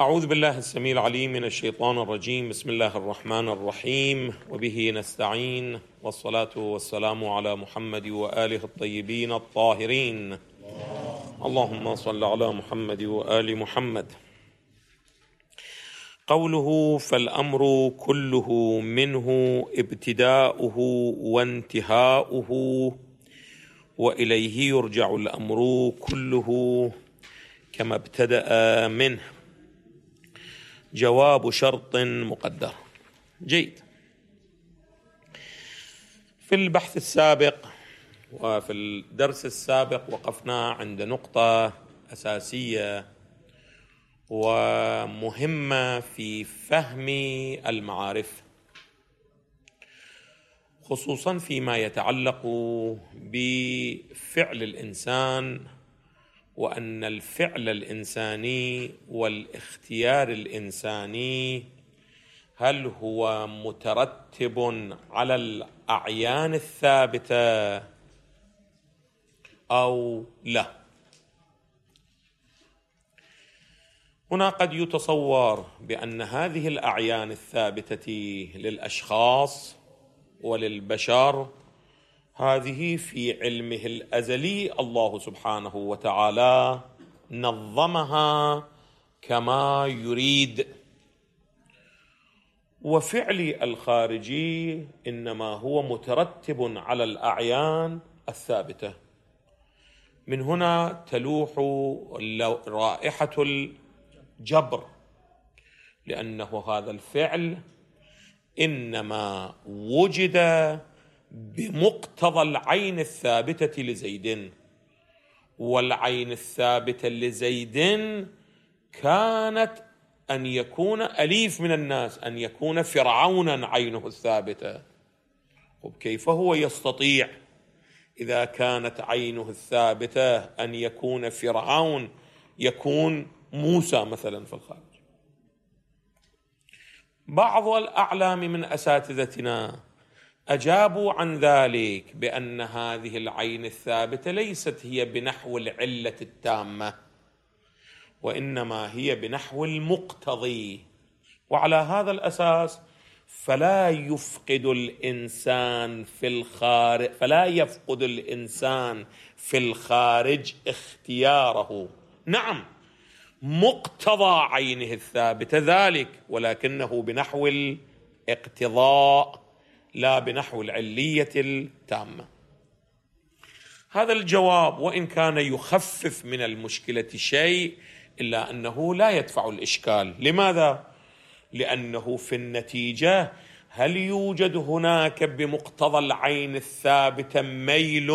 أعوذ بالله السميع العليم من الشيطان الرجيم. بسم الله الرحمن الرحيم، وبه نستعين، والصلاة والسلام على محمد وآله الطيبين الطاهرين. اللهم صل على محمد وآل محمد. قوله فالأمر كله منه ابتداؤه وانتهاؤه وإليه يرجع الأمر كله كما ابتدأ منه. جواب شرط مقدر. جيد. في البحث السابق وفي الدرس السابق وقفنا عند نقطة أساسية ومهمة في فهم المعارف، خصوصا فيما يتعلق بفعل الإنسان، وأن الفعل الإنساني والاختيار الإنساني هل هو مترتب على الأعيان الثابتة أو لا. هنا قد يتصور بأن هذه الأعيان الثابتة للأشخاص وللبشر هذه في علمه الأزلي الله سبحانه وتعالى نظمها كما يريد، وفعل الخارجي إنما هو مترتب على الأعيان الثابتة. من هنا تلوح رائحة الجبر، لأنه هذا الفعل إنما وجد بمقتضى العين الثابتة لزيد، والعين الثابتة لزيد كانت أن يكون أليف من الناس، أن يكون فرعونا عينه الثابتة. وكيف هو يستطيع إذا كانت عينه الثابتة أن يكون فرعون يكون موسى مثلا في الخارج؟ بعض الأعلام من أساتذتنا أجابوا عن ذلك بأن هذه العين الثابتة ليست هي بنحو العلة التامة، وإنما هي بنحو المقتضي. وعلى هذا الأساس فلا يفقد الإنسان في الخارج اختياره. نعم، مقتضى عينه الثابتة ذلك، ولكنه بنحو الاقتضاء لا بنحو العلية التامة. هذا الجواب وإن كان يخفف من المشكلة شيء، إلا أنه لا يدفع الإشكال. لماذا؟ لأنه في النتيجة هل يوجد هناك بمقتضى العين الثابتة ميل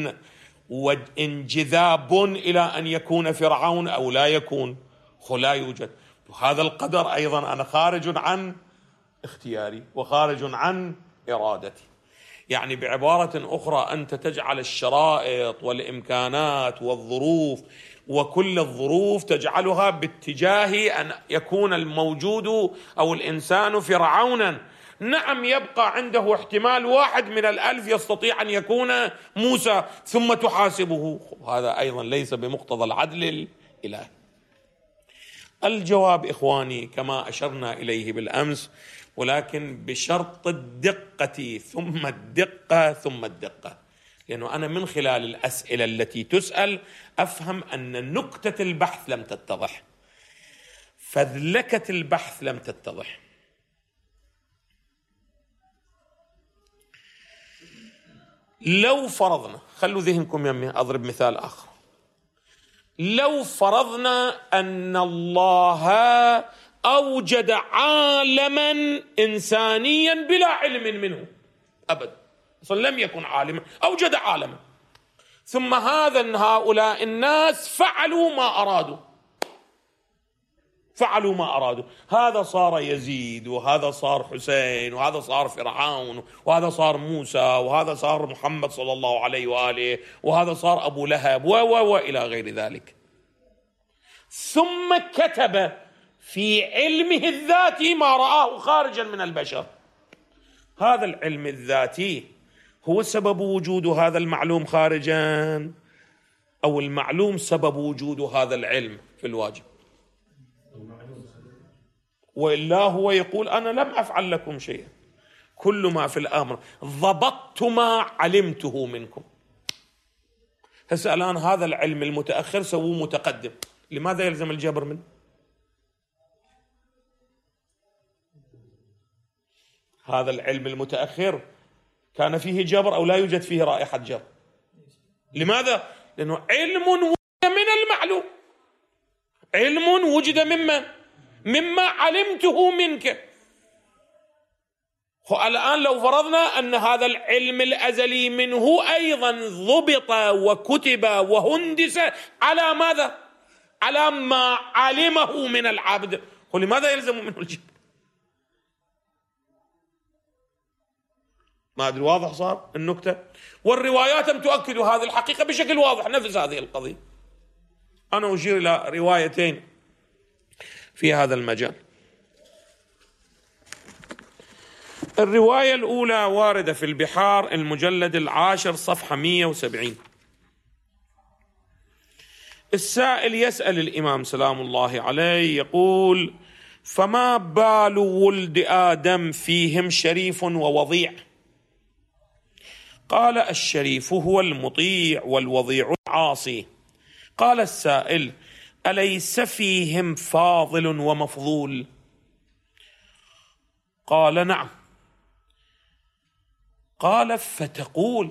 وانجذاب إلى أن يكون فرعون أو لا يكون؟ لا يوجد. وهذا القدر أيضا أنا خارج عن اختياري وخارج عن إرادتي. يعني بعبارة أخرى، أنت تجعل الشرائط والإمكانات والظروف وكل الظروف تجعلها باتجاه أن يكون الموجود أو الإنسان فرعونا. نعم، يبقى عنده احتمال 1 من 1000 يستطيع أن يكون موسى، ثم تحاسبه. هذا أيضا ليس بمقتضى العدل الإلهي. الجواب إخواني كما أشرنا إليه بالأمس، ولكن بشرط الدقة ثم الدقة ثم الدقة، لأنه أنا من خلال الأسئلة التي تسأل أفهم أن نكتة البحث لم تتضح، فذلكة البحث لم تتضح. لو فرضنا، خلوا ذهنكم يمي، أضرب مثال آخر. لو فرضنا أن الله أوجد عالما إنسانيا بلا علم منه أبدا، أصلا لم يكن عالما، أوجد عالما، ثم هؤلاء الناس فعلوا ما أرادوا. هذا صار يزيد، وهذا صار حسين، وهذا صار فرعون، وهذا صار موسى، وهذا صار محمد صلى الله عليه وآله، وهذا صار أبو لهب وإلى غير ذلك. ثم كتب في علمه الذاتي ما رآه خارجا من البشر. هذا العلم الذاتي هو سبب وجود هذا المعلوم خارجا، أو المعلوم سبب وجود هذا العلم في الواجب؟ وإلا هو يقول أنا لم أفعل لكم شيئا، كل ما في الأمر ضبطت ما علمته منكم. هسه الآن هذا العلم المتأخر سووه متقدم، لماذا يلزم الجبر منه؟ هذا العلم المتأخر كان فيه جبر أو لا يوجد فيه رائحة جبر؟ لماذا؟ لأنه علم وجد من المعلوم، علم وجد مما علمته منك. الآن لو فرضنا أن هذا العلم الأزلي منه أيضا ضبط وكتب وهندس على ماذا؟ على ما علمه من العبد، ولماذا يلزم منه الجبر؟ ما أدري واضح صار النكتة؟ والروايات تؤكد هذه الحقيقة بشكل واضح، نفس هذه القضية. أنا أشير إلى روايتين في هذا المجال. الرواية الأولى واردة في البحار المجلد 10 صفحة 170. السائل يسأل الإمام سلام الله عليه يقول: فما بال ولد آدم فيهم شريف ووضيع؟ قال: الشريف هو المطيع والوضيع العاصي. قال السائل: أليس فيهم فاضل ومفضول؟ قال: نعم. قال: فتقول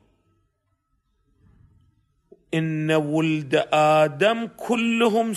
إن ولد آدم كلهم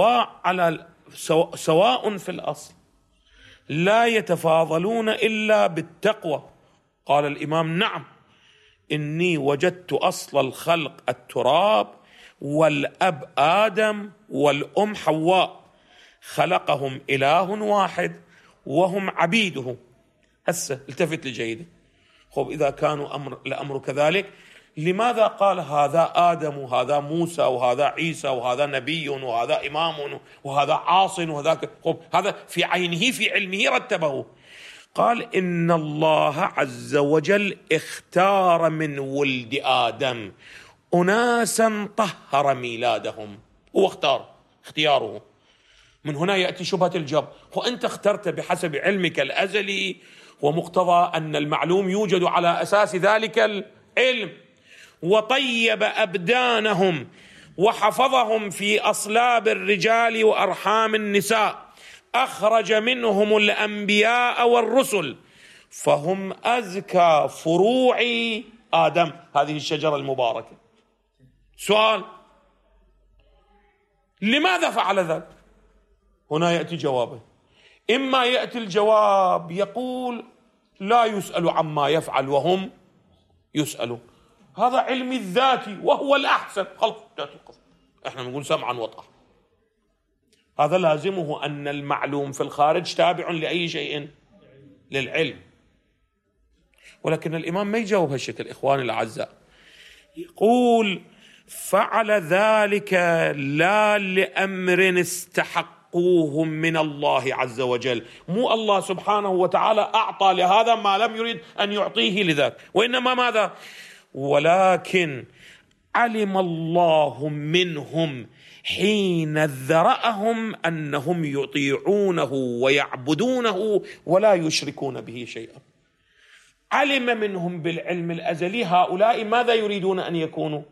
سواء في الأصل، لا يتفاضلون إلا بالتقوى. قال الإمام: نعم، إني وجدت أصل الخلق التراب، والأب آدم والأم حواء، خلقهم إله واحد وهم عبيده. هسه التفت لي جيدا. خب إذا كانوا الأمر كذلك، لماذا قال هذا آدم وهذا موسى وهذا عيسى وهذا نبي وهذا إمام وهذا عاص وهذاك؟ خب هذا في عينه في علمه رتبه. قال: إن الله عز وجل اختار من ولد آدم أناسا طهر ميلادهم، هو اختياره. من هنا يأتي شبهة الجبر. وأنت اخترت بحسب علمك الأزلي ومقتضى أن المعلوم يوجد على أساس ذلك العلم، وطيب أبدانهم وحفظهم في أصلاب الرجال وأرحام النساء، أخرج منهم الأنبياء والرسل، فهم أزكى فروع آدم، هذه الشجرة المباركة. سؤال: لماذا فعل ذلك؟ هنا يأتي جوابه. إما يأتي الجواب يقول: لا يسأل عما يفعل وهم يسألون، هذا علم الذاتي وهو الأحسن، خلق ذات القصد، احنا نقول سمعا وطاعة. هذا لازمه أن المعلوم في الخارج تابع لأي شيء؟ للعلم. ولكن الإمام ما يجاوب هالشكل إخواني الأعزاء، يقول: فعل ذلك لا لأمر استحقوه من الله عز وجل، مو الله سبحانه وتعالى أعطى لهذا ما لم يريد أن يعطيه لذاك، وإنما ماذا؟ ولكن علم الله منهم حين ذرأهم أنهم يطيعونه ويعبدونه ولا يشركون به شيئا. علم منهم بالعلم الأزلي هؤلاء ماذا يريدون أن يكونوا؟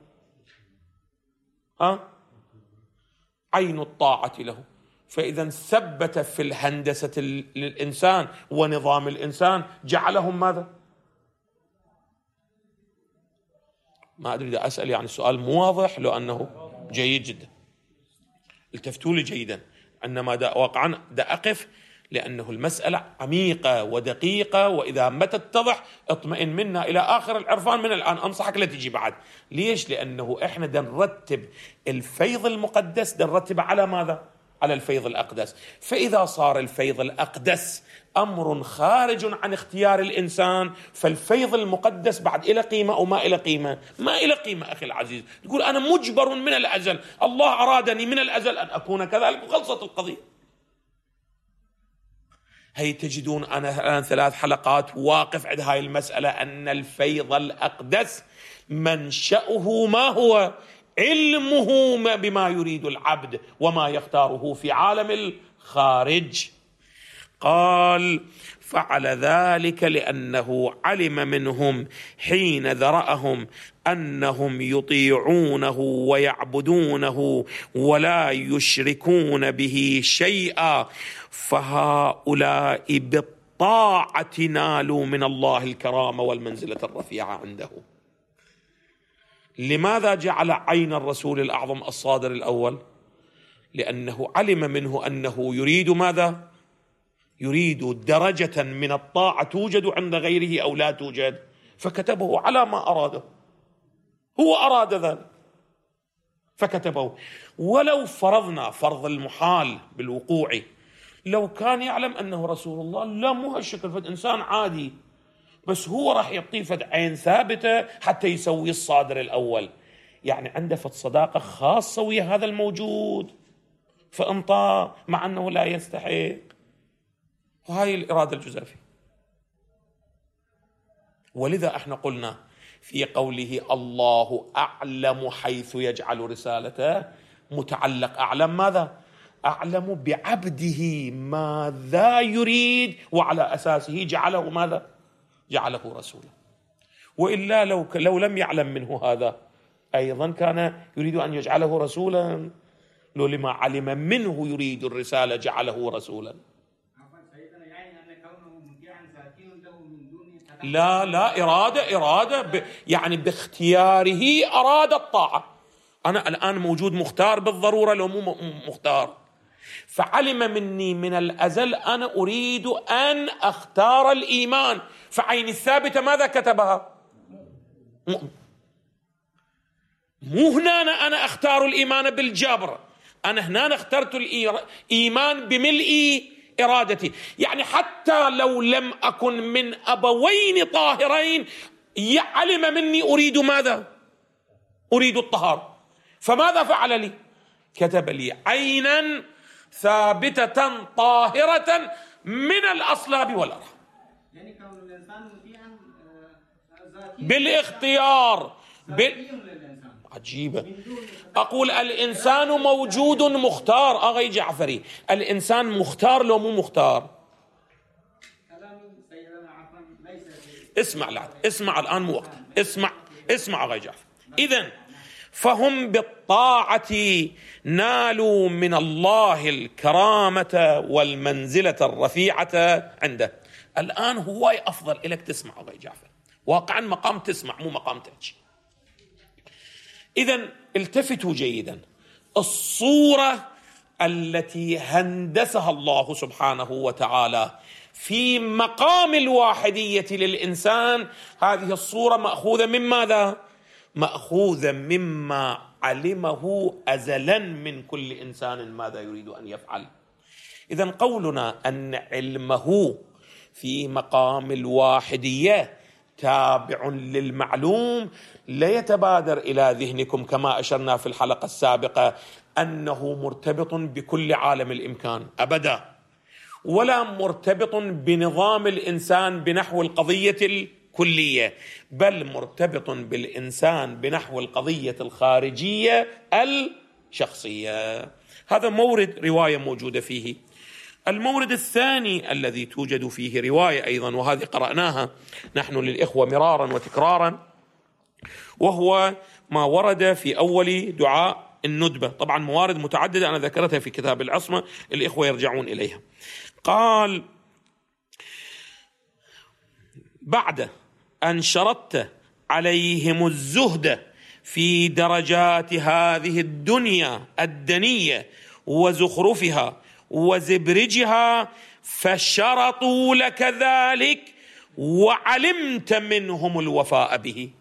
عين الطاعة له. فإذا ثبت في الهندسة للإنسان ونظام الإنسان جعلهم ماذا؟ ما أدري إذا أسأل يعني السؤال مو واضح، لو أنه جيد جدا. التفتوا لي جيدا، عندما واقعا أقف، لأنه المسألة عميقة ودقيقة، وإذا ما تتضح اطمئن منا إلى آخر العرفان من الآن، أنصحك لا تجي بعد. ليش؟ لأنه إحنا نرتب الفيض المقدس نرتب على ماذا؟ على الفيض الأقدس. فإذا صار الفيض الأقدس أمر خارج عن اختيار الإنسان، فالفيض المقدس بعد إلى قيمة أو ما إلى قيمة؟ ما إلى قيمة أخي العزيز. تقول أنا مجبر من الأزل، الله أرادني من الأزل أن أكون كذلك، وخلصت القضية. هي تجدون أنا الآن 3 حلقات واقف عند هاي المسألة، أن الفيض الأقدس منشأه ما هو؟ علمه بما يريد العبد وما يختاره في عالم الخارج. قال: فعل ذلك لأنه علم منهم حين ذرأهم أنهم يطيعونه ويعبدونه ولا يشركون به شيئا، فهؤلاء بالطاعة نالوا من الله الكرامة والمنزلة الرفيعة عنده. لماذا جعل عين الرسول الأعظم الصادر الأول؟ لأنه علم منه أنه يريد ماذا؟ يريد درجة من الطاعة توجد عند غيره أو لا توجد، فكتبه على ما أراده، هو أراد ذلك فكتبه. ولو فرضنا فرض المحال بالوقوع، لو كان يعلم أنه رسول الله، لا مو هالشكل، فد إنسان عادي، بس هو راح يعطيه فد عين ثابتة حتى يسوي الصادر الأول، يعني عنده فد صداقة خاصة ويا هذا الموجود، فانطى مع أنه لا يستحق. وهاي الإرادة الجزافية. ولذا احنا قلنا في قوله الله أعلم حيث يجعل رسالته، متعلق أعلم ماذا؟ أعلم بعبده ماذا يريد، وعلى أساسه جعله ماذا؟ جعله رسولا. وإلا لو لم يعلم منه هذا أيضا كان يريد أن يجعله رسولا، لو لما علم منه يريد الرسالة جعله رسولا. لا إرادة يعني باختياره أراد الطاعة. أنا الآن موجود مختار بالضرورة لو مو مختار، فعلم مني من الأزل أنا أريد أن أختار الإيمان، فعين الثابتة ماذا كتبها؟ مو هنا أنا أختار الإيمان بالجبر، أنا هنا اخترت الإيمان بملء إرادتي. يعني حتى لو لم أكن من أبوين طاهرين يعلم مني أريد ماذا؟ أريد الطهارة، فماذا فعل لي؟ كتب لي عينا ثابتة طاهرة من الأصلاب والأرحام، يعني كون الإنسان بالاختيار عجيبة. أقول الإنسان موجود مختار. أغي جعفري، الإنسان مختار لو مو مختار؟ اسمع الآن مو وقت، اسمع أغي جعفر. إذن فهم بالطاعة نالوا من الله الكرامة والمنزلة الرفيعة عنده. الآن هو أفضل إليك تسمع أغي جعفر، واقعا مقام تسمع مو مقام تحكي. إذن التفتوا جيدا، الصورة التي هندسها الله سبحانه وتعالى في مقام الواحدية للإنسان، هذه الصورة مأخوذة من ماذا؟ مأخوذة مما علمه أزلا من كل إنسان ماذا يريد أن يفعل. إذن قولنا أن علمه في مقام الواحدية تابع للمعلوم لا يتبادر إلى ذهنكم كما أشرنا في الحلقة السابقة أنه مرتبط بكل عالم الإمكان أبدا، ولا مرتبط بنظام الإنسان بنحو القضية الكلية، بل مرتبط بالإنسان بنحو القضية الخارجية الشخصية. هذا مورد رواية موجودة فيه. المورد الثاني الذي توجد فيه رواية أيضا، وهذه قرأناها نحن للإخوة مرارا وتكرارا، وهو ما ورد في أول دعاء الندبة. طبعا موارد متعددة أنا ذكرتها في كتاب العصمة، الإخوة يرجعون إليها. قال: بعد أن شرطت عليهم الزهد في درجات هذه الدنيا الدنية وزخرفها وزبرجها، فشرطوا لك ذلك وعلمت منهم الوفاء به.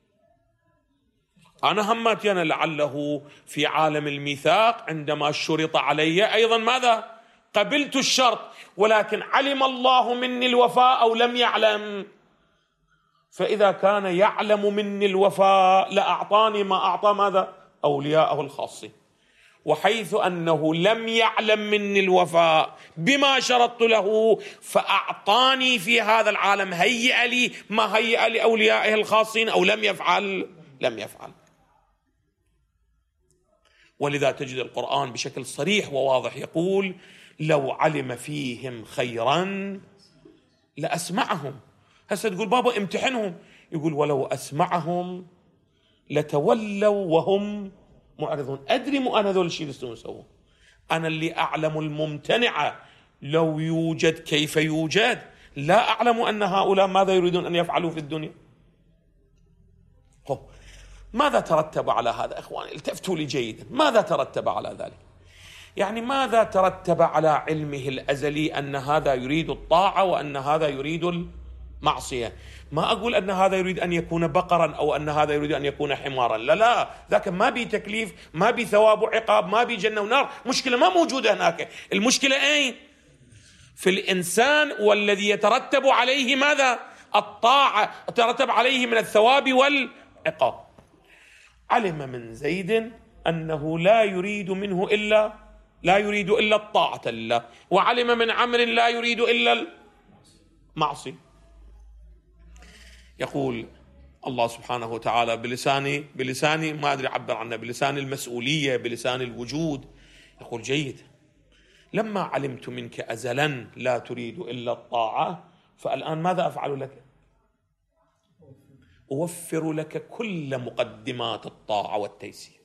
أنا همتي أنا لعله في عالم الميثاق عندما شرط علي أيضا ماذا؟ قبلت الشرط، ولكن علم الله مني الوفاء أو لم يعلم؟ فإذا كان يعلم مني الوفاء لأعطاني ما أعطى ماذا؟ أولياءه الخاصين. وحيث أنه لم يعلم مني الوفاء بما شرطت له، فأعطاني في هذا العالم هيئ لي ما هيئ لأوليائه الخاصين أو لم يفعل؟ لم يفعل. ولذا تجد القرآن بشكل صريح وواضح يقول لو علم فيهم خيرا لأسمعهم. هسه تقول بابا امتحنهم، يقول ولو أسمعهم لتولوا وهم معرضون. أدري مو أنا ذول الشيء اللي يسوون، أنا اللي أعلم الممتنع لو يوجد كيف يوجد، لا أعلم أن هؤلاء ماذا يريدون أن يفعلوا في الدنيا. ماذا ترتب على هذا إخواني؟ التفتوا لي جيدا، ماذا ترتب على ذلك؟ يعني ماذا ترتب على علمه الأزلي أن هذا يريد الطاعة وأن هذا يريد المعصية؟ ما أقول أن هذا يريد أن يكون بقرا أو أن هذا يريد أن يكون حمارا، لا، ذاك ما بي تكليف، ما بي ثواب وعقاب، ما بي جنة ونار، مشكلة ما موجودة هناك. المشكلة أين؟ في الإنسان، والذي يترتب عليه ماذا؟ الطاعة، يترتب عليه من الثواب والعقاب. علم من زيد أنه لا يريد إلا الطاعة لله، وعلم من عمرو لا يريد إلا المعصية. يقول الله سبحانه وتعالى بلساني ما أدري أعبر عنه، بلسان المسؤولية، بلسان الوجود، يقول جيد لما علمت منك أزلا لا تريد إلا الطاعة، فالآن ماذا أفعل لك؟ أوفر لك كل مقدمات الطاعة والتيسير.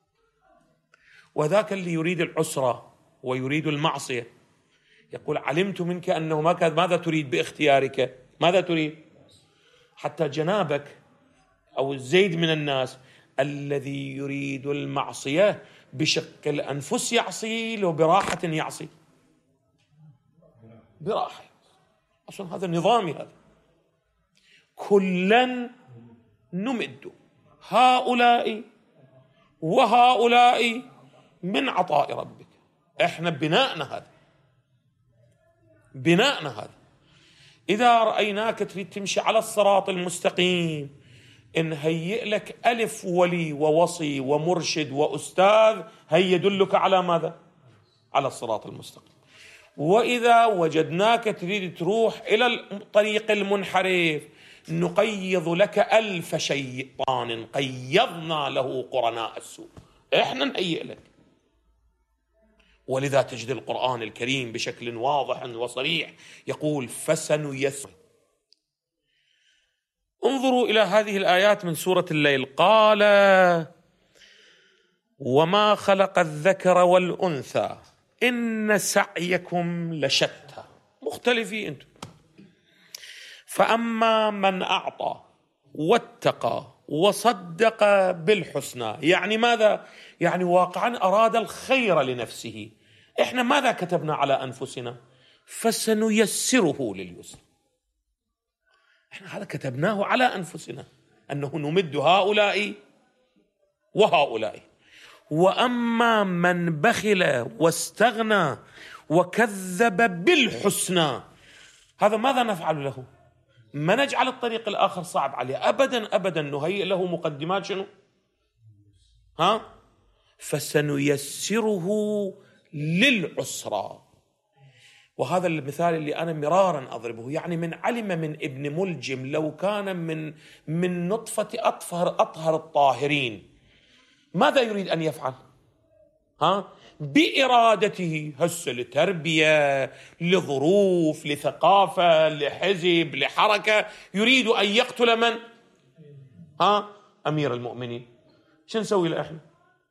وذاك اللي يريد العسرة ويريد المعصية يقول علمت منك أنه ماذا تريد باختيارك؟ ماذا تريد؟ حتى جنابك أو الزيد من الناس الذي يريد المعصية بشق الأنفس يعصي، لو براحة يعصي، براحة. أصلا هذا نظامي، هذا كلا نمد هؤلاء وهؤلاء من عطاء ربك. احنا بناءنا هذا. إذا رأيناك تريد تمشي على الصراط المستقيم نهيئ لك ألف ولي ووصي ومرشد وأستاذ هي يدلك على ماذا؟ على الصراط المستقيم. وإذا وجدناك تريد تروح إلى الطريق المنحرف نقيض لك ألف شيطان قيضنا له قرناء السوء، احنا نهيئ لك. ولذا تجد القرآن الكريم بشكل واضح وصريح يقول فسنيسر. انظروا إلى هذه الآيات من سورة الليل، قال وما خلق الذكر والأنثى إن سعيكم لشتى، مختلفين أنتم. فأما من أعطى واتقى وصدق بالحسنى، يعني ماذا؟ يعني واقعا أراد الخير لنفسه. إحنا ماذا كتبنا على أنفسنا؟ فسنيسره لليسر. إحنا هذا كتبناه على أنفسنا أنه نمد هؤلاء وهؤلاء. وأما من بخل واستغنى وكذب بالحسنى، هذا ماذا نفعل له؟ ما نجعل الطريق الآخر صعب عليه أبدا، نهيئ له مقدمات شنو؟ فسنيسره للعسرى. وهذا المثال اللي أنا مرارا أضربه، يعني من علم من ابن ملجم لو كان من نطفة أطهر الطاهرين ماذا يريد أن يفعل؟ بإرادته، هسه لتربية، لظروف، لثقافة، لحزب، لحركة، يريد أن يقتل من؟ أمير المؤمنين. شو نسوي له إحنا؟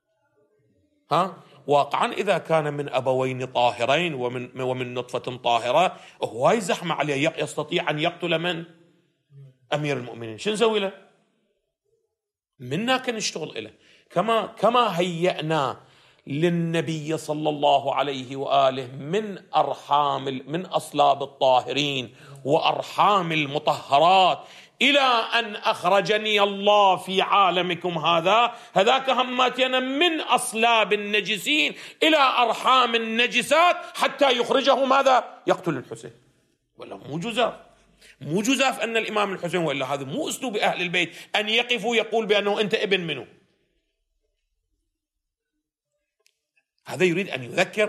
واقعا إذا كان من أبوين طاهرين ومن نطفة طاهرة هو زحمة عليه، يستطيع أن يقتل من؟ أمير المؤمنين. شو نسوي له؟ منا كان نشتغل إله كما هيئنا للنبي صلى الله عليه وآله من أصلاب الطاهرين وأرحام المطهرات إلى أن أخرجني الله في عالمكم هذاك هماتنا من أصلاب النجسين إلى أرحام النجسات حتى يخرجه ماذا؟ يقتل الحسين. ولا مو جزاف أن الإمام الحسين، ولا هذا مو أسلوب أهل البيت أن يقفوا يقول بأنه أنت ابن منه. هذا يريد أن يذكر.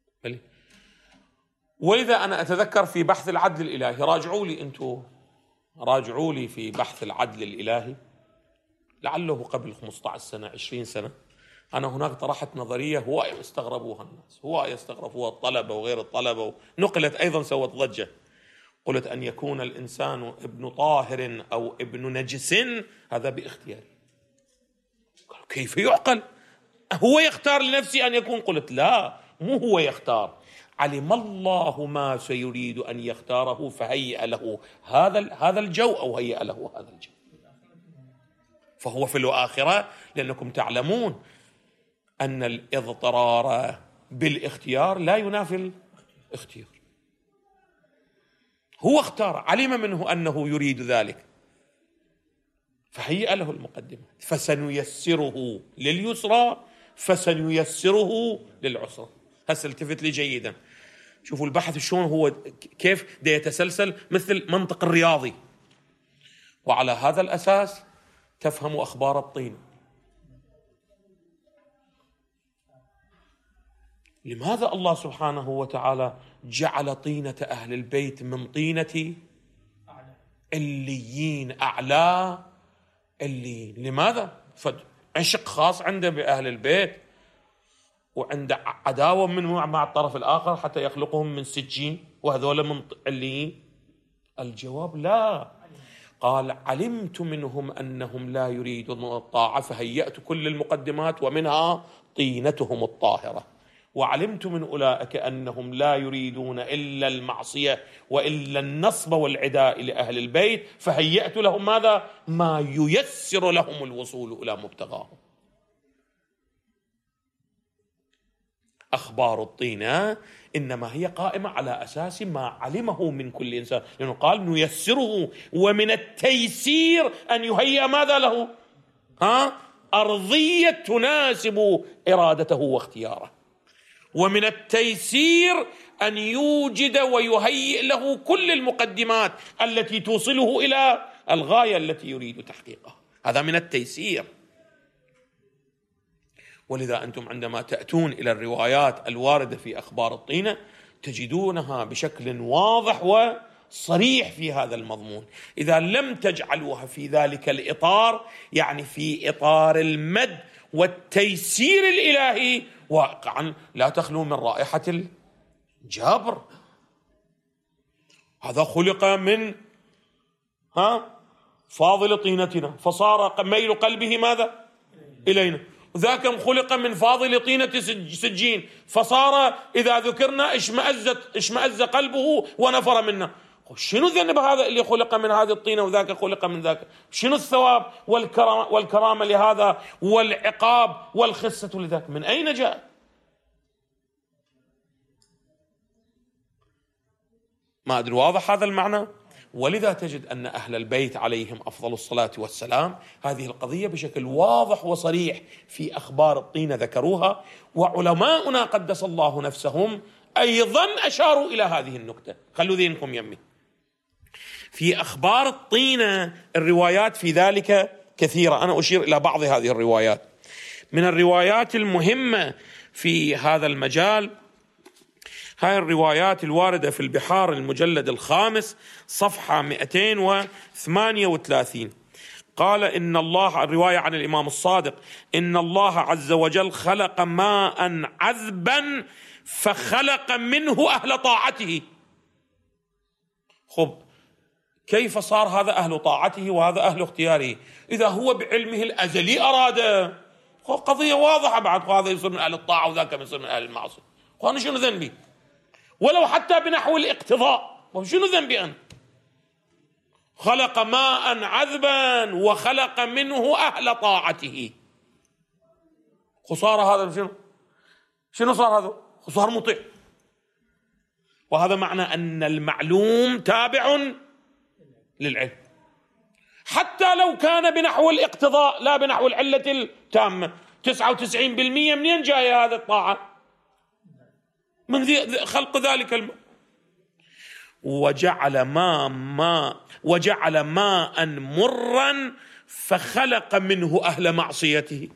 ولذا أنا أتذكر في بحث العدل الإلهي، راجعوا لي أنتم راجعوا لي في بحث العدل الإلهي، لعله قبل 15 سنة 20 سنة، أنا هناك طرحت نظرية هو يستغربوها الناس، هو يستغربوها الطلبة وغير الطلبة، نقلت أيضا سوت ضجة. قلت أن يكون الإنسان ابن طاهر أو ابن نجس هذا باختياره. كيف يعقل؟ هو يختار لنفسه أن يكون؟ قلت لا، مو هو يختار، علم الله ما سيريد أن يختاره فهيئ له هذا الجو، أو هيئ له هذا الجو، فهو في الآخرة. لأنكم تعلمون أن الاضطرار بالاختيار لا ينافي الاختيار. هو اختار، علم منه أنه يريد ذلك فهيئ له المقدمات، فسنيسره لليسرى فسنيسره للعسرى. هسه التفت لي جيدا، شوفوا البحث شلون هو كيف ده يتسلسل مثل منطق الرياضي، وعلى هذا الأساس تفهم أخبار الطين. لماذا الله سبحانه وتعالى جعل طينة أهل البيت من طينة عليين أعلى اللين؟ لماذا؟ عشق خاص عنده بأهل البيت، وعنده عداوة منه مع الطرف الآخر حتى يخلقهم من سجين وهذول من عليين؟ الجواب لا. قال علمت منهم أنهم لا يريدون الطاعة فهيأت كل المقدمات ومنها طينتهم الطاهرة، وعلمت من أولئك أنهم لا يريدون إلا المعصية وإلا النصب والعداء لأهل البيت فهيأت لهم ماذا؟ ما ييسر لهم الوصول إلى مبتغاهم. أخبار الطينة إنما هي قائمة على أساس ما علمه من كل إنسان، لأنه قال نيسره، ومن التيسير أن يهيئ ماذا له؟ أرضية تناسب إرادته واختياره، ومن التيسير أن يوجد ويهيئ له كل المقدمات التي توصله إلى الغاية التي يريد تحقيقها. هذا من التيسير. ولذا أنتم عندما تأتون إلى الروايات الواردة في أخبار الطينة تجدونها بشكل واضح وصريح في هذا المضمون. إذا لم تجعلوها في ذلك الإطار، يعني في إطار المد والتيسير الإلهي، واقعا لا تخلو من رائحة الجبر. هذا خلق من فاضل طينتنا فصار ميل قلبه ماذا؟ إلينا. ذاك خلق من فاضل طينة سجين فصار إذا ذكرنا اشمأز قلبه ونفر منا. شنو ذنب هذا اللي خلق من هذه الطينة وذاك خلق من ذاك؟ شنو الثواب والكرامة لهذا والعقاب والخسة لذاك؟ من أين جاء؟ ما أدري واضح هذا المعنى؟ ولذا تجد أن أهل البيت عليهم أفضل الصلاة والسلام هذه القضية بشكل واضح وصريح في أخبار الطينة ذكروها، وعلماؤنا قدس الله نفسهم أيضا أشاروا إلى هذه النكتة. خلوا ذهنكم يمي. في أخبار الطينة الروايات في ذلك كثيرة، أنا أشير إلى بعض هذه الروايات. من الروايات المهمة في هذا المجال هاي الروايات الواردة في البحار المجلد 5 صفحة 238. قال إن الله، الرواية عن الإمام الصادق، إن الله عز وجل خلق ماء عذبا فخلق منه أهل طاعته. خب كيف صار هذا أهل طاعته وهذا أهل اختياره إذا هو بعلمه الأزلي أراد؟ قضية واضحة بعد، هذا يصير من أهل الطاعة وذاك يصير من أهل المعصية. وأنا شنو ذنبي؟ ولو حتى بنحو الاقتضاء، شنو ذنبي أنا؟ خلق ماء عذبا وخلق منه أهل طاعته. خسارة هذا شنو صار؟ هذا صار مطيع. وهذا معنى أن المعلوم تابع للعلم، حتى لو كان بنحو الاقتضاء لا بنحو العلة التامة. 99% منين جاية هذا الطاعة؟ من خلق ذلك وجعل ماء مرا فخلق منه أهل معصيته.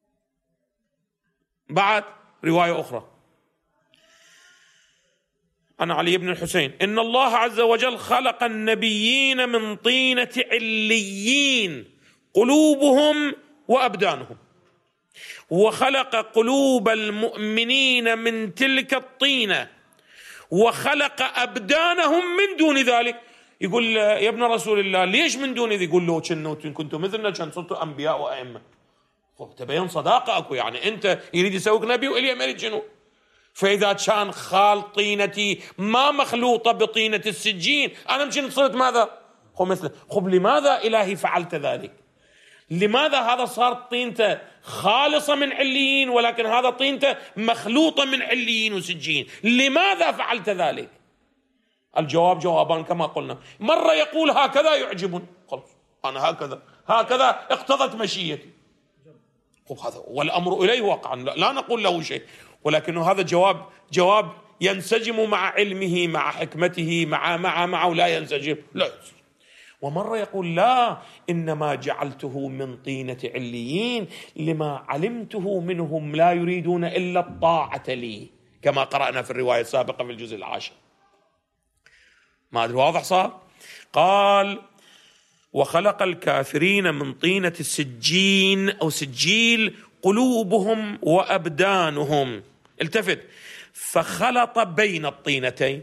بعد رواية أخرى عن علي بن الحسين: إن الله عز وجل خلق النبيين من طينة عليين قلوبهم وأبدانهم، وخلق قلوب المؤمنين من تلك الطينة، وخلق أبدانهم من دون ذلك. يقول يا ابن رسول الله ليش من دون ذلك؟ يقول له كنتم مثلنا كان صرتوا أنبياء وأئمة. تبين صداقة أكو، يعني أنت يريد يسويك نبي وإلي ما يريد شنو؟ فإذا كان خال طينتي ما مخلوطة بطينة السجين، أنا ممكن صرت ماذا؟ مثله. لماذا إلهي فعلت ذلك؟ لماذا هذا صار طينته خالصة من عليين ولكن هذا طينته مخلوطة من عليين وسجين؟ لماذا فعلت ذلك؟ الجواب جوابان كما قلنا. مرة يقول هكذا يعجبني، خلاص أنا هكذا اقتضت مشيتي، هذا والأمر إليه واقعا، لا نقول له شيء، ولكنه هذا جواب ينسجم مع علمه مع حكمته مع ولا ينسجم، لا ينسجم. ومرة يقول لا، إنما جعلته من طينة عليين لما علمته منهم لا يريدون إلا الطاعة لي، كما قرأنا في الرواية السابقة في الجزء 10. ما أدري واضح صار؟ قال: وخلق الكافرين من طينة السجين أو سجيل قلوبهم وأبدانهم. التفت: فخلط بين الطينتين،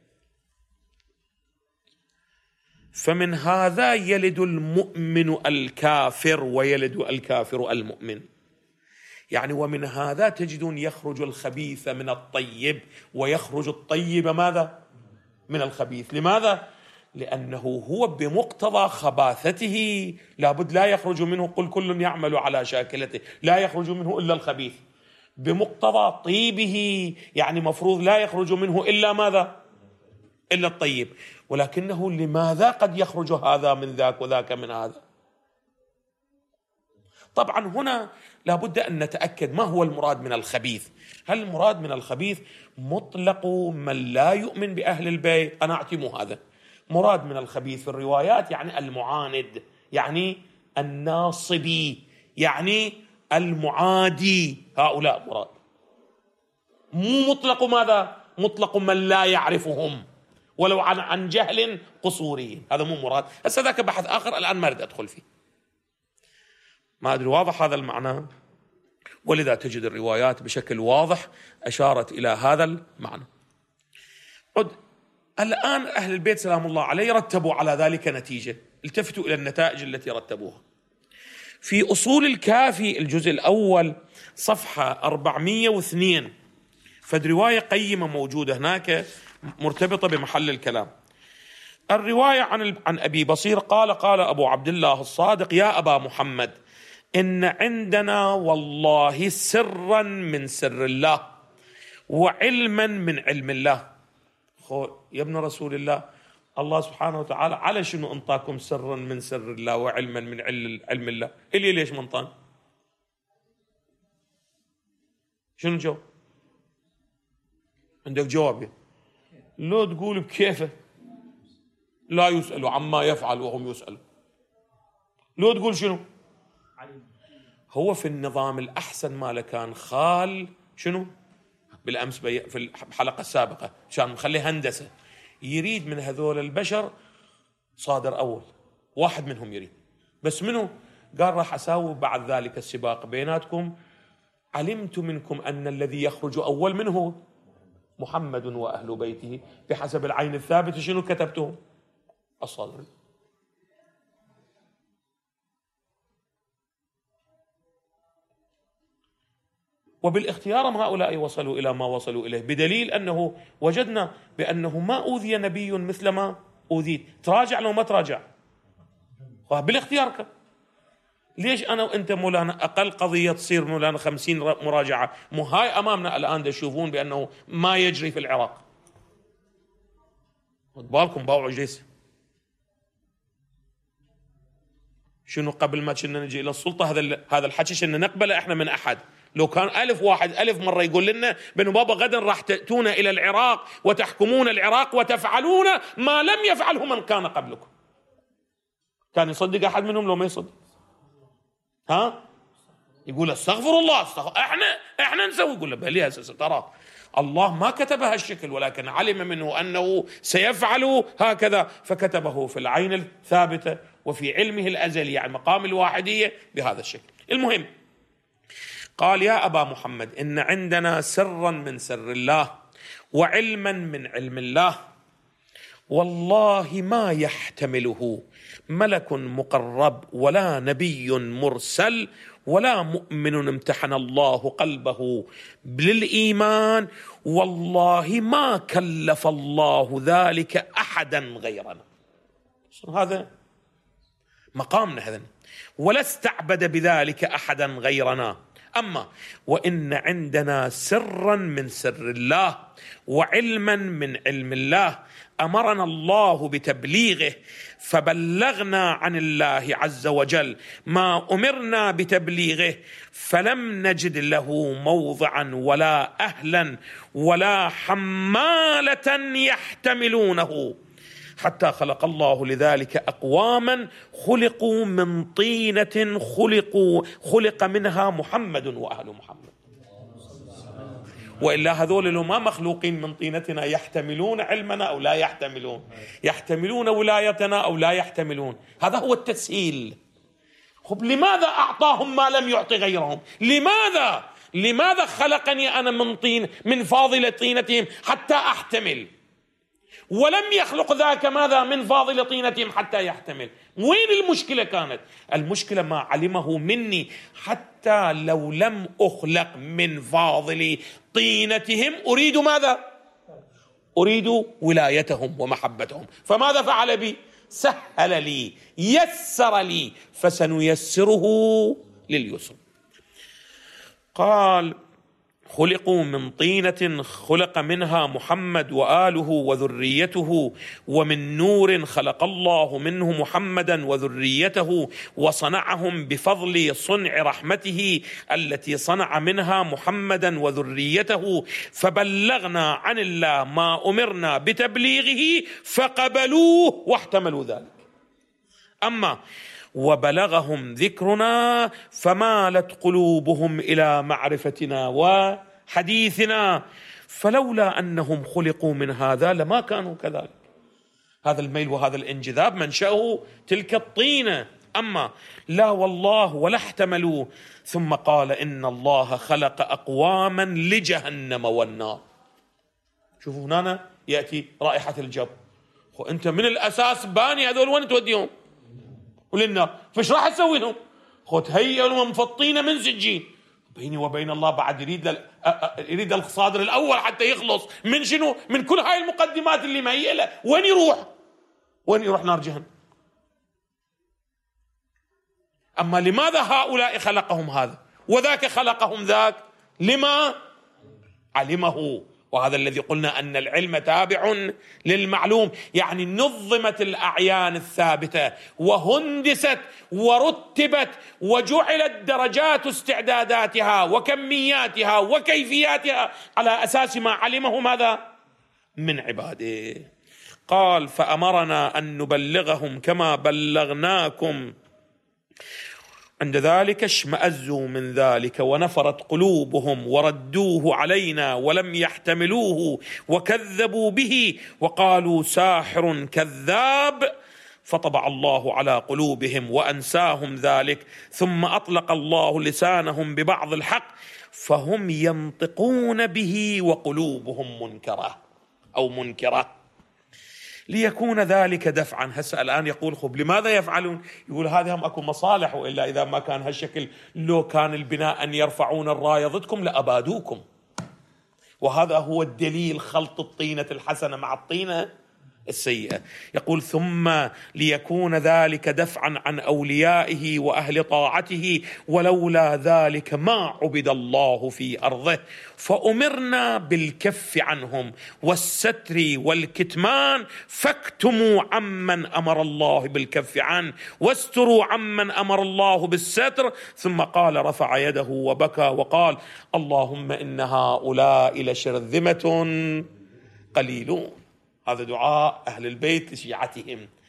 فمن هذا يلد المؤمن الكافر ويلد الكافر المؤمن. يعني ومن هذا تجدون يخرج الخبيث من الطيب ويخرج الطيب ماذا؟ من الخبيث. لماذا؟ لأنه هو بمقتضى خباثته لابد لا يخرج منه، قل كل يعمل على شاكلته، لا يخرج منه إلا الخبيث. بمقتضى طيبه يعني مفروض لا يخرج منه إلا ماذا؟ إلا الطيب. ولكنه لماذا قد يخرج هذا من ذاك وذاك من هذا؟ طبعا هنا لابد أن نتأكد ما هو المراد من الخبيث. هل المراد من الخبيث مطلق من لا يؤمن بأهل البيت؟ أنا أعتم هذا. مراد من الخبيث في الروايات يعني المعاند، يعني الناصبي، يعني المعادي، هؤلاء مراد. مو مطلق ماذا؟ مطلق من لا يعرفهم ولو عن جهل قصوري، هذا مو مراد. هسه ذاك بحث آخر الآن ما أريد أدخل فيه. ما أدري واضح هذا المعنى؟ ولذا تجد الروايات بشكل واضح أشارت إلى هذا المعنى. الآن أهل البيت سلام الله عليه رتبوا على ذلك نتيجة، التفتوا إلى النتائج التي رتبوها. في أصول الكافي الجزء الأول صفحة 402 فد رواية قيمة موجودة هناك مرتبطة بمحل الكلام. الرواية عن أبي بصير قال أبو عبد الله الصادق: يا أبا محمد، إن عندنا والله سرا من سر الله وعلما من علم الله. يا ابن رسول الله، الله سبحانه وتعالى على شنو انطاكم سرا من سر الله وعلما من علم الله؟ إلي ليش منطان؟ شنو الجواب؟ عندك جواب؟ لو تقول بكيفه لا يسأل عما يفعل وهم يسألوا. لو تقول شنو؟ هو في النظام الأحسن ماله كان خال شنو؟ بالأمس في الحلقة السابقة كان مخلي هندسة، يريد من هذول البشر صادر أول، واحد منهم يريد، بس منه قال راح أساوي بعد ذلك السباق بيناتكم، علمت منكم أن الذي يخرج أول منه محمد وأهل بيته بحسب العين الثابت. شنو كتبتهم؟ الصادر. وبالاختيار هؤلاء وصلوا إلى ما وصلوا إليه، بدليل أنه وجدنا بأنه ما أوذي نبي مثل ما أوذيت. تراجع لو ما تراجع بالاختيار ليش أنا وأنت مولانا أقل قضية تصير مولانا 50 مراجعة؟ مو هاي أمامنا الآن تشوفون بأنه ما يجري في العراق. بالكم باوعوا جيسة شنو قبل ما كنا نجي إلى السلطة هذا الحكي كنا نقبله إحنا من أحد. لو كان ألف مرة يقول لنا بأنه بابا غدا راح تأتون إلى العراق وتحكمون العراق وتفعلون ما لم يفعله من كان قبلكم، كان يصدق أحد منهم لو ما يصدق؟ يقول استغفر الله احنا نسوي، يقول له بلي ترى الله ما كتبها الشكل، ولكن علم منه أنه سيفعل هكذا فكتبه في العين الثابتة وفي علمه الأزلي، يعني مقام الواحدية بهذا الشكل. المهم قال: يا أبا محمد، إن عندنا سرا من سر الله وعلما من علم الله، والله ما يحتمله ملك مقرب ولا نبي مرسل ولا مؤمن امتحن الله قلبه للإيمان، والله ما كلف الله ذلك أحدا غيرنا. هذا مقامنا هذا، ولا استعبد بذلك أحدا غيرنا. أما وإن عندنا سرا من سر الله وعلما من علم الله أمرنا الله بتبليغه، فبلغنا عن الله عز وجل ما أمرنا بتبليغه، فلم نجد له موضعا ولا أهلا ولا حمالة يحتملونه، حتى خلق الله لذلك أقواما خلقوا من طينة خلق منها محمد وأهل محمد. وإلا هذول لو ما مخلوقين من طينتنا يحتملون علمنا أو لا يحتملون، يحتملون ولايتنا أو لا يحتملون. هذا هو التسهيل. خب لماذا أعطاهم ما لم يعطي غيرهم؟ لماذا خلقني أنا من طين، من فاضل طينتهم حتى أحتمل، ولم يخلق ذاك ماذا من فاضل طينتهم حتى يحتمل؟ وين المشكلة كانت؟ المشكلة ما علمه مني، حتى لو لم أخلق من فاضل طينتهم أريد ماذا؟ أريد ولايتهم ومحبتهم. فماذا فعل بي؟ سهل لي، يسر لي، فسنيسره لليسر. قال: خلقوا من طينة خلق منها محمد وآله وذريته، ومن نور خلق الله منه محمدا وذريته، وصنعهم بفضل صنع رحمته التي صنع منها محمدا وذريته، فبلغنا عن الله ما أمرنا بتبليغه فقبلوه واحتملوا ذلك. أما وبلغهم ذكرنا فمالت قلوبهم إلى معرفتنا وحديثنا، فلولا أنهم خلقوا من هذا لما كانوا كذلك. هذا الميل وهذا الانجذاب منشأه تلك الطينة. أما لا والله ولا احتملوا. ثم قال: إن الله خلق أقواما لجهنم والنار. شوفوا هنا يأتي رائحة الجبر. أنت من الأساس باني هذول وين توديهم؟ وللنار، فايش راح تسوي لهم؟ تهيئ لهم فطينة من سجين. بيني وبين الله بعد يريد الصادر الأول حتى يخلص من شنو؟ من كل هاي المقدمات اللي مهيئة له. وين يروح؟ نار جهنم. أما لماذا هؤلاء خلقهم هذا وذاك خلقهم ذاك؟ لما علمه. وهذا الذي قلنا أن العلم تابع للمعلوم، يعني نظمت الأعيان الثابتة وهندست ورتبت وجعلت درجات استعداداتها وكمياتها وكيفياتها على أساس ما علمه ماذا؟ من عباده. قال: فأمرنا أن نبلغهم كما بلغناكم. عند ذلك اشمأزوا من ذلك ونفرت قلوبهم وردوه علينا ولم يحتملوه وكذبوا به وقالوا ساحر كذاب، فطبع الله على قلوبهم وأنساهم ذلك، ثم أطلق الله لسانهم ببعض الحق فهم ينطقون به وقلوبهم منكرة أو منكرة، ليكون ذلك دفعا. هسه الآن يقول: خب لماذا يفعلون؟ يقول هذه هم أكو مصالح، وإلا إذا ما كان هالشكل لو كان البناء أن يرفعون الراية ضدكم لأبادوكم. وهذا هو الدليل، خلط الطينة الحسنة مع الطينة السيئة. يقول: ثم ليكون ذلك دفعا عن أوليائه وأهل طاعته، ولولا ذلك ما عبد الله في أرضه، فأمرنا بالكف عنهم والستر والكتمان، فاكتموا عمن أمر الله بالكف عنه واستروا عمن أمر الله بالستر. ثم قال: رفع يده وبكى وقال: اللهم إن هؤلاء لشرذمة قليلون. هذا دعاء أهل البيت لشيعتهم.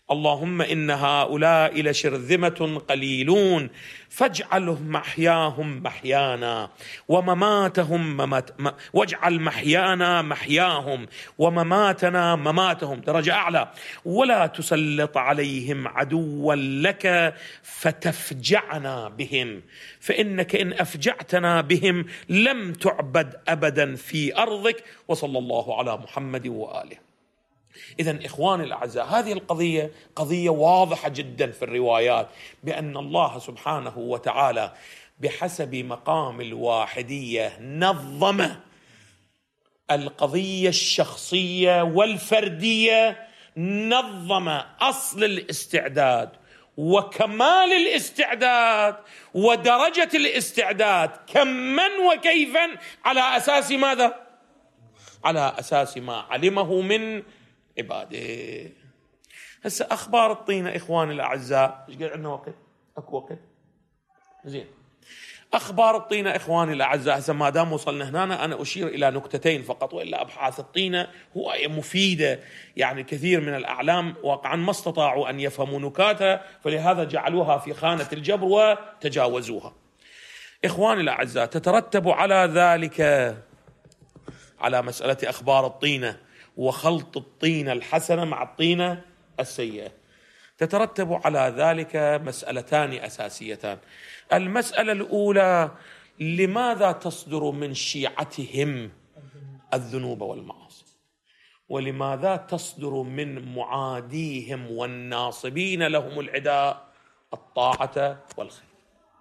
اللهم إن هؤلاء لشرذمة قليلون فاجعلهم محياهم محيانا ومماتهم واجعل محيانا محياهم ومماتنا مماتهم، درجة أعلى، ولا تسلط عليهم عدوا لك فتفجعنا بهم، فإنك إن أفجعتنا بهم لم تعبد أبدا في أرضك. وصلى الله على محمد وآله. إذن إخواني الأعزاء، هذه القضية قضية واضحة جدا في الروايات، بأن الله سبحانه وتعالى بحسب مقام الواحدية نظم القضية الشخصية والفردية، نظم أصل الاستعداد وكمال الاستعداد ودرجة الاستعداد كمن وكيفا، على أساس ماذا؟ على أساس ما علمه من عباده. هسه أخبار الطينة إخواني الأعزاء، إيش قاعد عندنا وقت؟ أكو وقت؟ زين. أخبار الطينة إخواني الأعزاء، هسه ما دام وصلنا هنا أنا أشير إلى نكتتين فقط، وإلا أبحاث الطينة هو مفيدة، يعني كثير من الأعلام واقعا ما استطاعوا أن يفهموا نكاتها، فلهذا جعلوها في خانة الجبر وتجاوزوها. إخواني الأعزاء، تترتب على ذلك، على مسألة أخبار الطينة وخلط الطينة الحسنة مع الطينة السيئة، تترتب على ذلك مسألتان أساسيتان. المسألة الأولى: لماذا تصدر من شيعتهم الذنوب والمعاصي؟ ولماذا تصدر من معاديهم والناصبين لهم العداء الطاعة والخير؟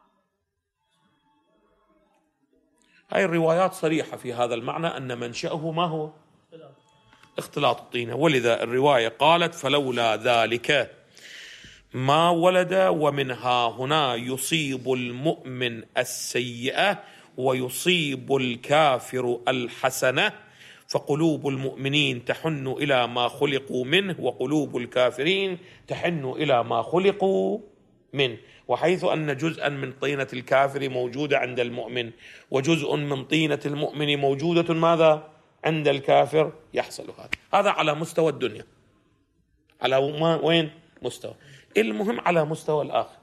هاي الروايات صريحة في هذا المعنى، أن منشأه ما هو؟ اختلاط الطينة. ولذا الرواية قالت: فلولا ذلك ما ولد، ومنها هنا يصيب المؤمن السيئة ويصيب الكافر الحسنة، فقلوب المؤمنين تحن إلى ما خلقوا منه وقلوب الكافرين تحن إلى ما خلقوا منه. وحيث أن جزءا من طينة الكافر موجودة عند المؤمن وجزء من طينة المؤمن موجودة ماذا؟ عند الكافر، يحصل هذا على مستوى الدنيا. على وين؟ مستوى. المهم على مستوى الآخر.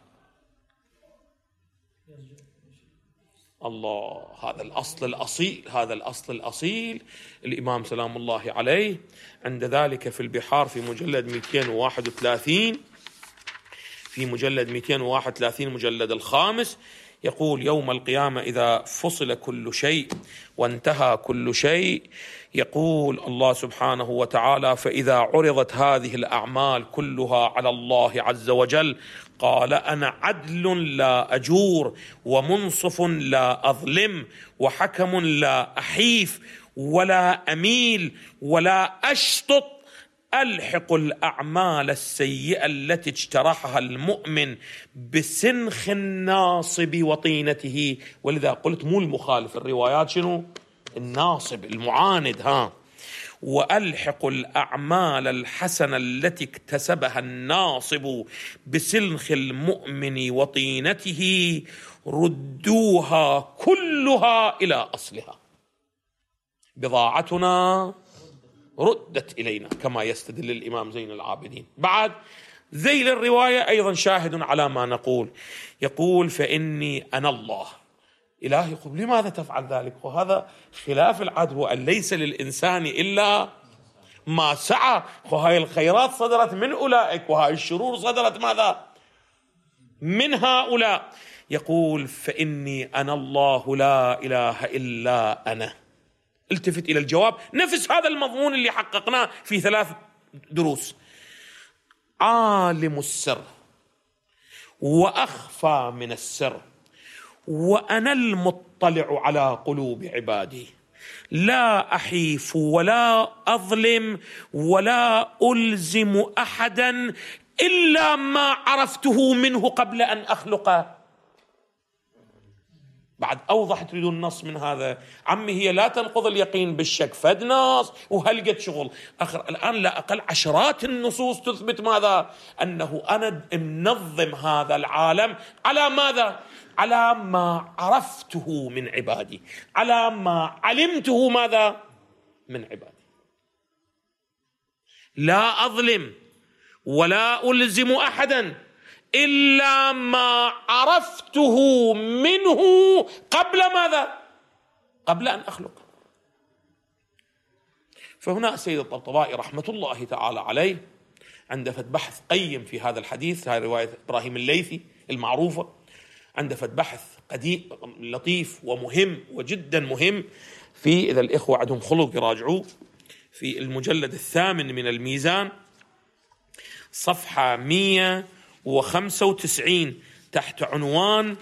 الله، هذا الأصل الأصيل، هذا الأصل الأصيل. الإمام سلام الله عليه عند ذلك في البحار في مجلد 231، في مجلد 231 مجلد الخامس، يقول: يوم القيامة إذا فصل كل شيء وانتهى كل شيء، يقول الله سبحانه وتعالى: فإذا عرضت هذه الأعمال كلها على الله عز وجل قال: أنا عدل لا أجور، ومنصف لا أظلم، وحكم لا أحيف، ولا أميل ولا أشطط، ألحق الأعمال السيئة التي اجترحها المؤمن بسنخ الناصب وطينته. ولذا قلت مو المخالف، الروايات شنو؟ الناصب المعاند. وألحق الأعمال الحسنة التي اكتسبها الناصب بسنخ المؤمن وطينته، ردوها كلها إلى أصلها، بضاعتنا ردت إلينا، كما يستدل الإمام زين العابدين. بعد ذيل الرواية أيضا شاهد على ما نقول، يقول: فإني أنا الله. إلهي يقول: لماذا تفعل ذلك؟ وهذا خلاف العدل، وأن ليس للإنسان إلا ما سعى. وهاي الخيرات صدرت من أولئك، وهاي الشرور صدرت ماذا؟ من هؤلاء. يقول: فإني أنا الله لا إله إلا أنا. التفت إلى الجواب، نفس هذا المضمون اللي حققناه في 3 دروس: عالم السر وأخفى من السر، وأنا المطلع على قلوب عبادي، لا أحيف ولا أظلم ولا ألزم أحدا إلا ما عرفته منه قبل أن أخلقه. بعد أوضح تريدون النص من هذا؟ عمي هي لا تنقض اليقين بالشك، فد نص وهلقت شغل آخر. الآن لا أقل عشرات النصوص تثبت ماذا؟ أنه أنا منظم هذا العالم على ماذا؟ على ما عرفته من عبادي، على ما علمته ماذا؟ من عبادي. لا أظلم ولا ألزم أحدا إلا ما عرفته منه قبل ماذا؟ قبل أن أخلق. فهنا السيد الطبطبائي رحمة الله تعالى عليه عنده بحث قيم في هذا الحديث، هذه رواية إبراهيم الليثي المعروفة، عنده بحث قديم لطيف ومهم وجدا مهم، في إذا الإخوة عندهم خلق يراجعوه، في المجلد 8 من الميزان صفحة 195 تحت عنوان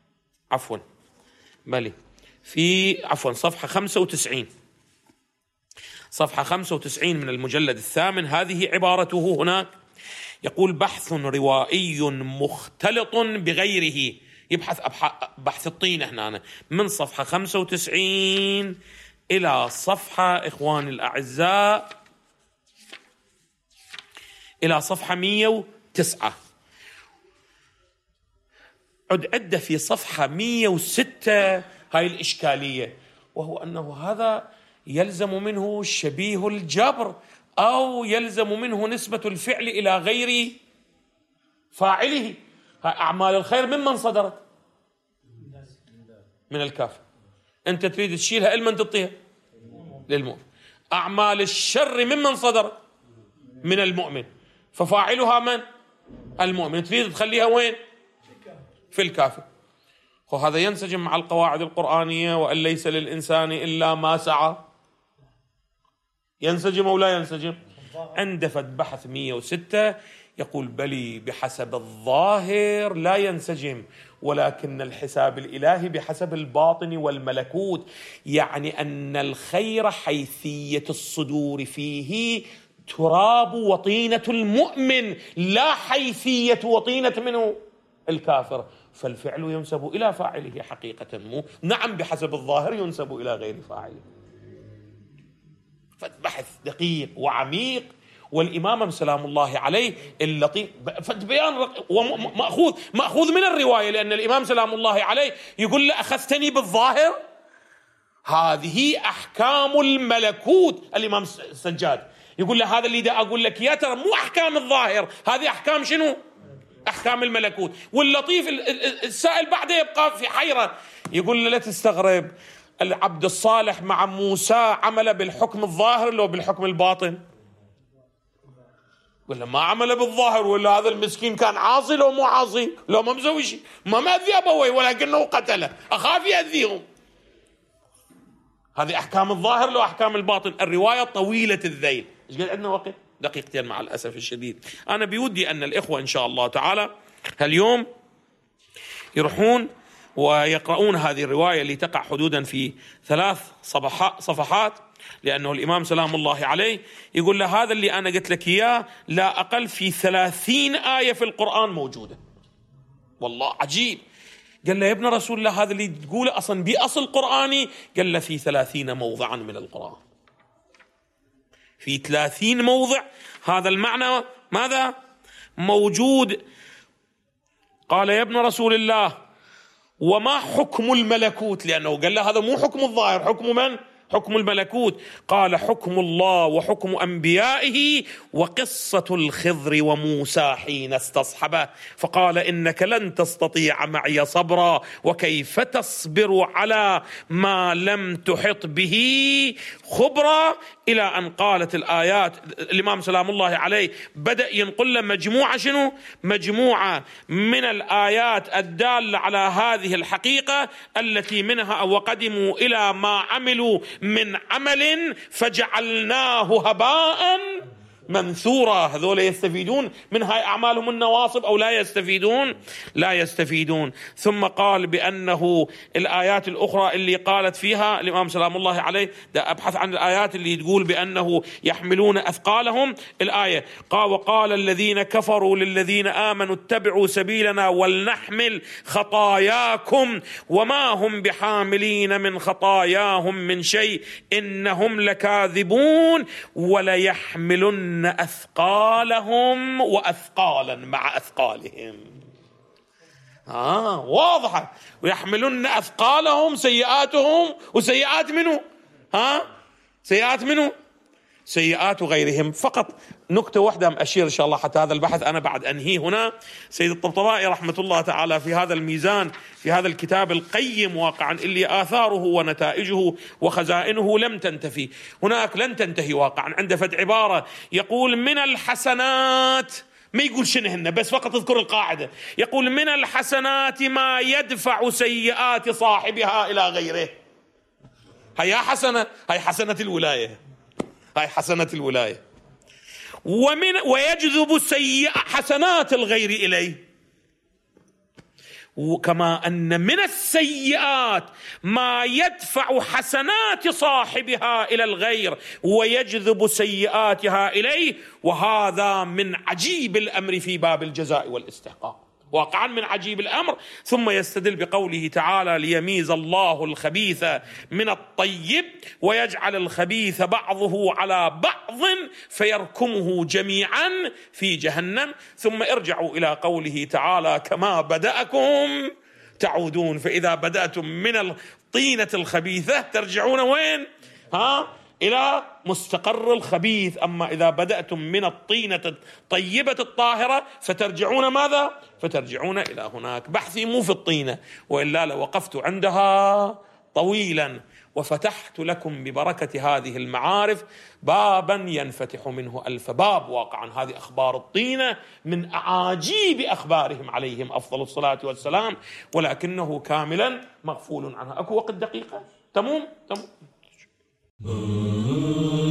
صفحة 95، صفحة 95 من المجلد 8، هذه عبارته هناك، يقول: بحث روائي مختلط بغيره. يبحث بحث الطين هنا من صفحة 95 إلى صفحة، إخواني الأعزاء، إلى صفحة 109. عد في صفحة 106 هاي الإشكالية، وهو أنه هذا يلزم منه شبيه الجبر، أو يلزم منه نسبة الفعل إلى غير فاعله. أعمال الخير ممن صدرت؟ من الكافر. أنت تريد تشيلها إلمن تعطيها؟ للمؤمن. أعمال الشر ممن صدرت؟ من المؤمن، ففاعلها من؟ المؤمن. تريد تخليها وين؟ في الكافر. وهذا ينسجم مع القواعد القرآنية: وأن ليس للإنسان إلا ما سعى. ينسجم أو لا ينسجم؟ عند بحث 106 يقول: بلي بحسب الظاهر لا ينسجم، ولكن الحساب الإلهي بحسب الباطن والملكوت، يعني أن الخير حيثية الصدور فيه تراب وطينة المؤمن، لا حيثية وطينة منه الكافر، فالفعل ينسب إلى فاعله حقيقة، نعم بحسب الظاهر ينسب إلى غير فاعله. فبحث دقيق وعميق، والإمام سلام الله عليه اللطيف بيان مأخوذ من الرواية، لأن الإمام سلام الله عليه يقول له: أخذتني بالظاهر، هذه أحكام الملكوت. الإمام السجاد يقول له: هذا اللي دا أقول لك يا ترى مو أحكام الظاهر، هذه أحكام شنو؟ أحكام الملكوت. واللطيف السائل بعده يبقى في حيرة، يقول له: لا تستغرب، العبد الصالح مع موسى عمل بالحكم الظاهر لو بالحكم الباطن؟ ولا ما عمل بالظاهر، ولا هذا المسكين كان عاصي لو مو عاصي، لو ما مسوي شيء، ما مأذي أبوي ولكنه قتله، أخاف يأذيهم. هذه أحكام الظاهر لو أحكام الباطن. الرواية طويلة الذيل. إيش قد عندنا وقت؟ دقيقتين مع الأسف الشديد. أنا بودي أن الإخوة إن شاء الله تعالى اليوم يروحون ويقرؤون هذه الرواية اللي تقع حدودا في 3 صفحات، لأنه الإمام سلام الله عليه يقول له: هذا اللي أنا قلت لك إياه لا أقل في 30 آية في القرآن موجودة. والله عجيب. قال له: يا ابن رسول الله، هذا اللي تقوله أصلا بأصل قرآني؟ قال له: في 30 موضعا من القرآن، في 30 موضع هذا المعنى ماذا موجود. قال: يا ابن رسول الله، وما حكم الملكوت؟ لأنه قال له هذا مو حكم الظاهر، حكم من؟ حكم الملكوت. قال: حكم الله وحكم أنبيائه، وقصة الخضر وموسى حين استصحبه فقال: إنك لن تستطيع معي صبرا، وكيف تصبر على ما لم تحط به خبرا، إلى أن قالت الآيات. الإمام سلام الله عليه بدأ ينقل له مجموعة شنو؟ مجموعة من الآيات الدالة على هذه الحقيقة، التي منها: وقدموا إلى ما عملوا من عمل فجعلناه هباء منثورا. هذول يستفيدون من هاي أعمالهم النواصب أو لا يستفيدون؟ لا يستفيدون. ثم قال بأنه الآيات الأخرى اللي قالت فيها الإمام سلام الله عليه، ده أبحث عن الآيات اللي تقول بأنه يحملون أثقالهم. الآية: وقال الذين كفروا للذين آمنوا اتبعوا سبيلنا ولنحمل خطاياكم وما هم بحاملين من خطاياهم من شيء إنهم لكاذبون وليحملن أثقالهم وأثقالا مع أثقالهم. واضحة. ويحملن أثقالهم، سيئاتهم وسيئات منه. سيئات منه. سيئات غيرهم. فقط نكتة واحدة أشير إن شاء الله حتى هذا البحث أنا بعد أنهي هنا. سيد الطبطبائي رحمة الله تعالى في هذا الميزان، في هذا الكتاب القيم واقعا اللي آثاره ونتائجه وخزائنه لم تنتفي، هناك لن تنتهي واقعا، عنده فد عبارة يقول من الحسنات، ما يقول شنهن بس فقط اذكر القاعدة، يقول من الحسنات ما يدفع سيئات صاحبها إلى غيره. هي حسنة، هي حسنة الولاية، هاي حسنة الولاية. ويجذب حسنات الغير إليه. وكما أن من السيئات ما يدفع حسنات صاحبها إلى الغير ويجذب سيئاتها إليه، وهذا من عجيب الأمر في باب الجزاء والاستحقاق، واقعا من عجيب الأمر. ثم يستدل بقوله تعالى ليميز الله الخبيث من الطيب ويجعل الخبيث بعضه على بعض فيركمه جميعا في جهنم. ثم ارجعوا إلى قوله تعالى كما بدأكم تعودون، فإذا بدأتم من الطينة الخبيثة ترجعون وين؟ إلى مستقر الخبيث. أما إذا بدأتم من الطينة الطيبة الطاهرة فترجعون ماذا؟ فترجعون إلى هناك. بحثي مو في الطينة، وإلا لوقفت عندها طويلا وفتحت لكم ببركة هذه المعارف بابا ينفتح منه ألف باب. واقعا هذه أخبار الطينة من أعاجيب أخبارهم عليهم أفضل الصلاة والسلام، ولكنه كاملا مغفول عنها. أكو وقت دقيقة؟ تموم